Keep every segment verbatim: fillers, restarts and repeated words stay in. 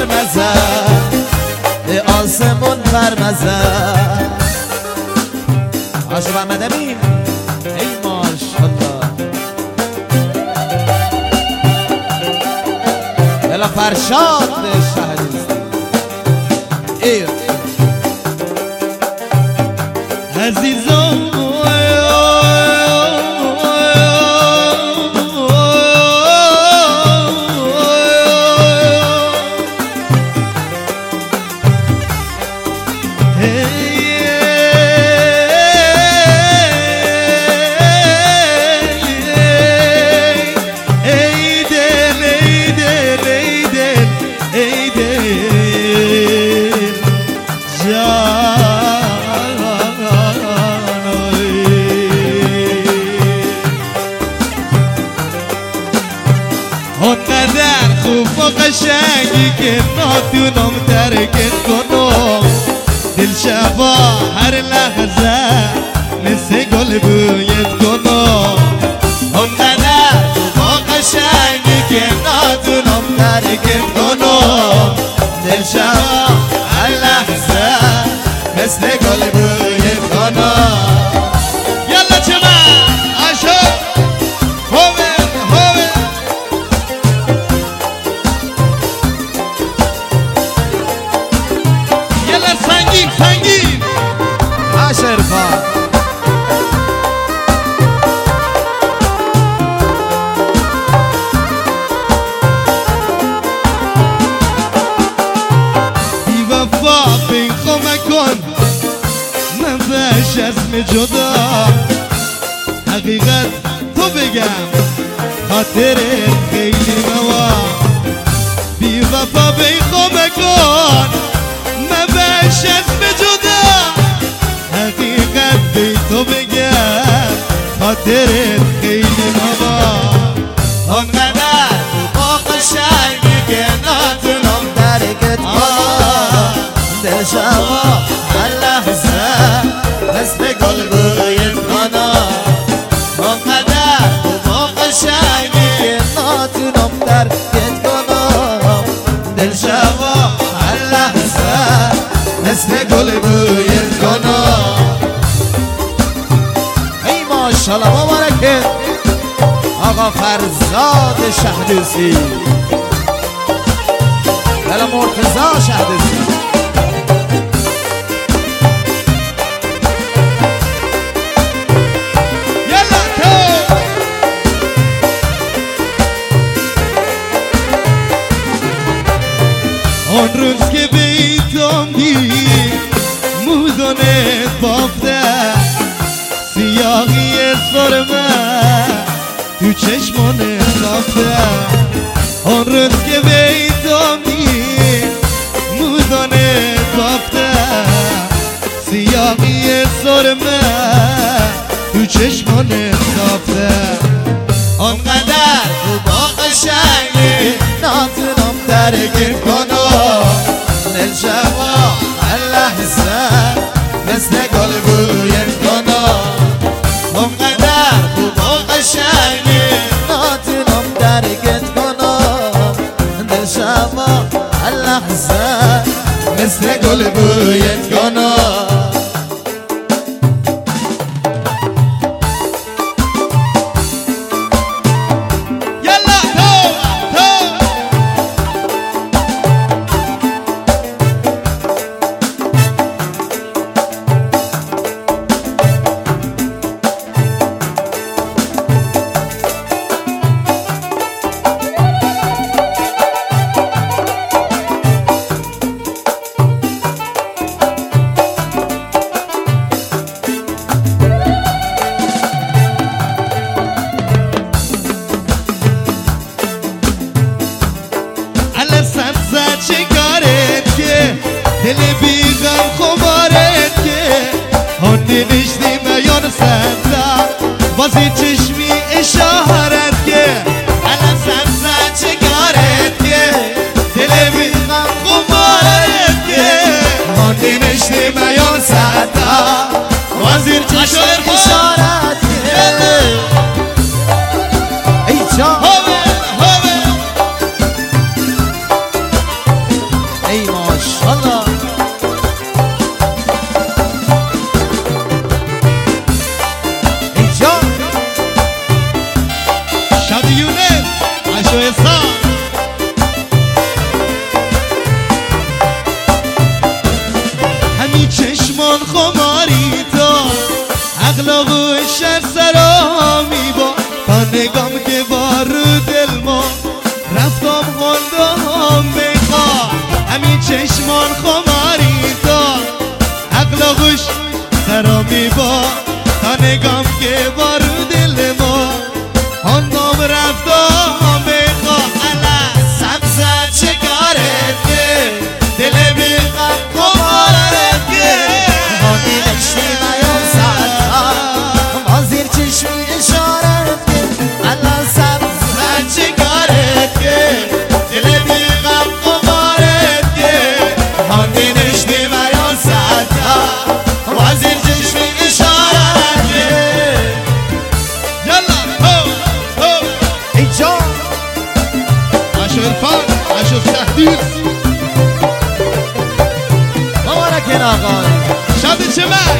قرمزه به آسمون قرمزه عاشق احمد امین ای ماشالله بلا فرشاد شهری ای عزیزم اونقدر خوب و قشنگی که ناتونم ترکت کنم دل شبا هر لحظه مثل گل بویت کنم اونقدر خوب و قشنگی که ناتونم ترکت کنم دل شبا هر لحظه مثل گل بویت کنم یلا چمن عاشق هومن هومن یلا سنگین سنگین عاشق خان بی وفا بینخو مکن من بهش عزم جدا حقیقت تو بگم خاطر خیلی موا بی وفا بینخو مکن من بهش عزم جدا حقیقت بی تو بگم خاطر خیلی موا اونقدر خوب و قشنگی که ناتونم ترکت کنم دل شبا هر لحظه مثل گل بویت کنم اونقدر خوب و قشنگی که ناتونم ترکت کنم دل شبا هر لحظه مثل گل بویت کنم ای ماشالله مبارکه آقا فرزاد شهدوسی بلا مرتضی شهدوسی یلا تو آن روز که بیتم دید موزانت بافته سیاهی سرمه تو چشمانت رفته آن روز که بیتم دید موزانت بافته سیاهی سرمه تو چشمانت رفته اونقدر خوب و قشنگی ناتونم ترکت کنم دل شبا هر لحظه مثل گل بویت کنم اونقدر خوب و قشنگی ناتونم ترکت کنم دل شبا هر لحظه مثل گل بویت کنم دل بیغم خمارت که هون نشتی میان سنده بازی چشمی اشارت که الان سبزه چکارت که دل بیغم خمارت که هون نشتی میان سنده بازی چشمی اشارت که ای جان اخلاق شهر سرامی با تا نگام که بارو دل ما رفتم خونده هم بخوا همین چشمان خماری تا اخلاقش سرامی با تا نگام که بارو دل ما خواندم رفتم بخوا الا سبزه چه کارت که دل بیغم خمارت که هانی نشتی میان ساعتا ما زیر چشمی اشارت که الا سبزه چه کارت که دل بیغم خمارت که هانی نشتی میان ساعتا ما زیر چشمی اشارت که یلا هو هو ای جان عشق عرفان عشق تحدیث مبارکین آقای شاد چمک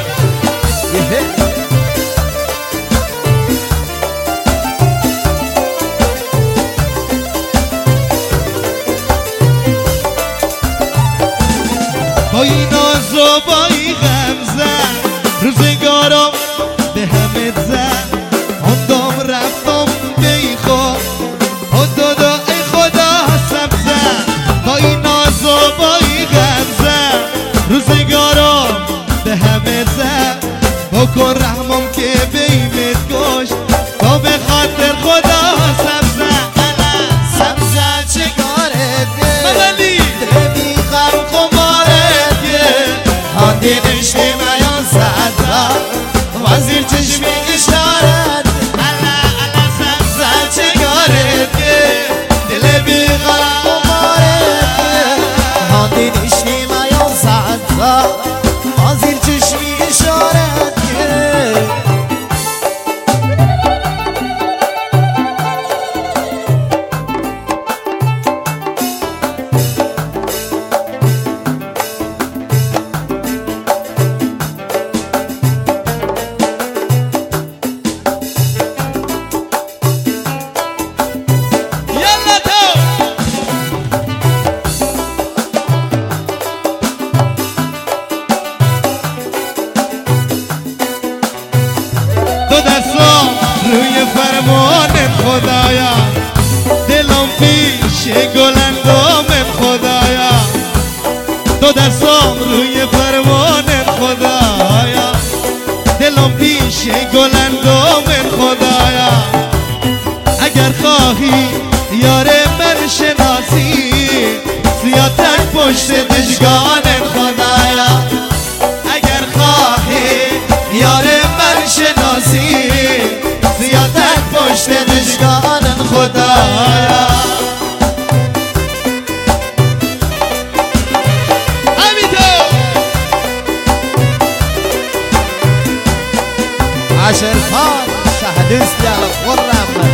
با این ناز و با این غمزن روزگارم به همه زن هندام رفتم بیخواب خدا ای خدا سبزن با این ناز و با این غمزن روزگارم به همه زن بکن رحمم که بیمت کشت تا به خاطر خدا سبزن سبزه چه کارت که مدلی دل بیغم خمارت که هانی نشتی میان ساعتا وزیر چشمی اشارت الا الا سبزن چه کارت که دل بیغم خمارت که هانی نشتی میان ساعتا وزیر چشمی اشارت که یلا تو دو دستام روی فرمانت خدایا دلم پیش گلندامت خدایا دو دستام روی فرمانت خدایا دلم پیش گلندامت خدایا اگر خواهی یار من شناسی سیاتک پشت دشگانت خدایا اگر خواهی یار من شناسی سیاتک پشت دشگانت خدایا همینطور عشر خان شهدست یا خرم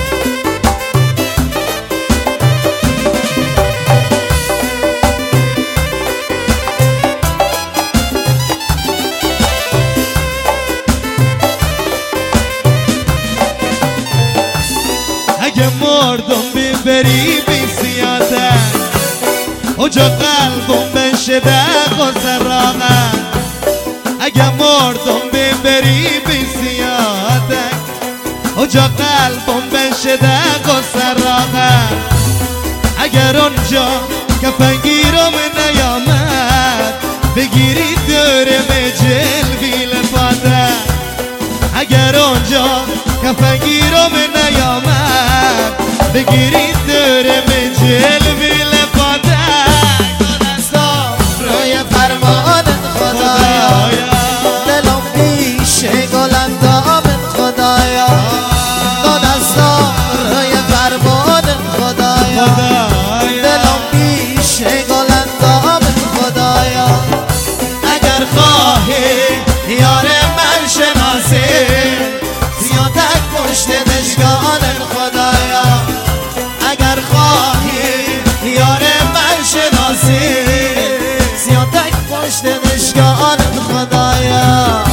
اگه مردم ببری بی سیاتک اجا قلبم بشه دق و سراغت اگه مردم ببری بی سیاتک اجا قلبم بشه دق و سراغت اگر اونجا کفنگیرم نیامد بگیری دورم جلوی لفاتک اگر اونجا کفنگیرم نیامد بگیری دورم جلوی لفاتک دو دستام روی فرمانت خدایا دلم پیش گلندامت خدایا دو دستام روی فرمانت خدایا دلم پیش گلندامت خدایا اگر خواهی یار من شناسی سیاتک پشت دشگانت خدایا اگر خواهی یار من شناسی سیاتک پشت دشگانت خدایا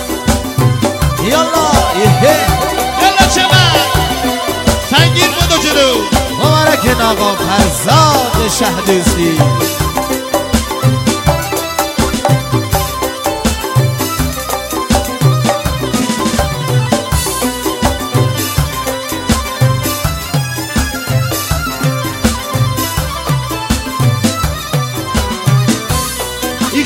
یالا یه یلا چمن سنگین بودو جلو مبارکین آقا فرزاد شهدوستی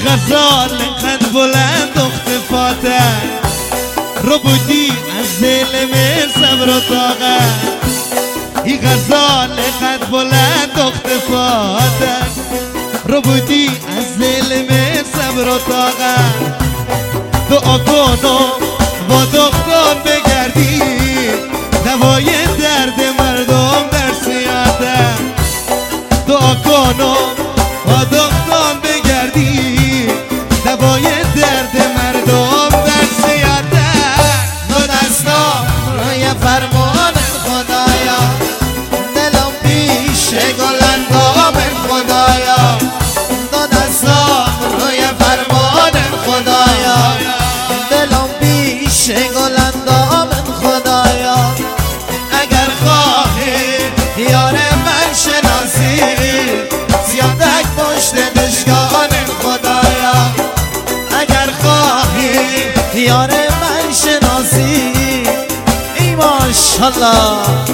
غزال قد بلند اختفاتن رو بودی از ظلم صبر و طاقت ای غزال قد بلند اختفاتن رو بودی از ظلم صبر و طاقت دعا کنم با دختان بگردی دوای درد مردم در سیادت دعا کنم با دختان بگردی دوای درد مردم در سیادت دو دستام روی فرمان خدایا دلم پیش گلندام خدایا دو دستام روی فرمان خدایا دلم پیش گلندام خدایا اگر خواهی یار من شناسی زیادک پشت دشگان خدایا اگر خواهی یار من شناسی ای ماشالله